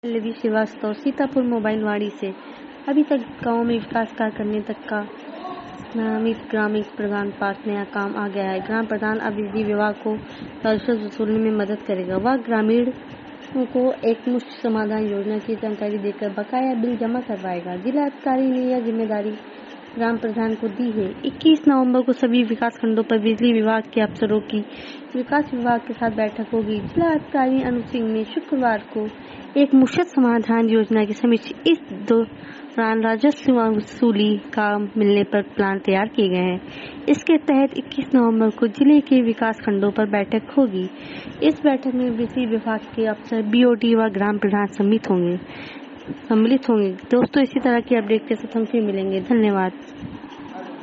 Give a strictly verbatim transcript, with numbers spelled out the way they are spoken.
पल्लवी श्रीवास्तव, सीतापुर मोबाइलवाड़ी से। अभी तक गांव में विकास कार्य करने तक का नामित ग्रामीण प्रधान पास नया काम आ गया है। ग्राम प्रधान अब बिजली विभाग को राजस्व वसूलने में मदद करेगा। वह ग्रामीणों को एक मुश्त समाधान योजना की जानकारी देकर बकाया बिल जमा करवाएगा। जिला अधिकारी ने यह जिम्मेदारी ग्राम प्रधान को दी है। इक्कीस नवंबर को सभी विकास खंडों पर बिजली विभाग के अफसरों की विकास विभाग के साथ बैठक होगी। जिला अधिकारी अनु सिंह ने शुक्रवार को एक मुश्त समाधान योजना की समीक्षा। इस दौरान राजस्व वसूली का मिलने पर प्लान तैयार किए गए हैं। इसके तहत इक्कीस नवंबर को जिले के विकास खंडों पर बैठक होगी। इस बैठक में बिजली विभाग के अफसर, बीओटी व ग्राम प्रधान सम्मिलित होंगे सम्मिलित होंगे दोस्तों, इसी तरह की अपडेट के साथ हम फिर मिलेंगे। धन्यवाद।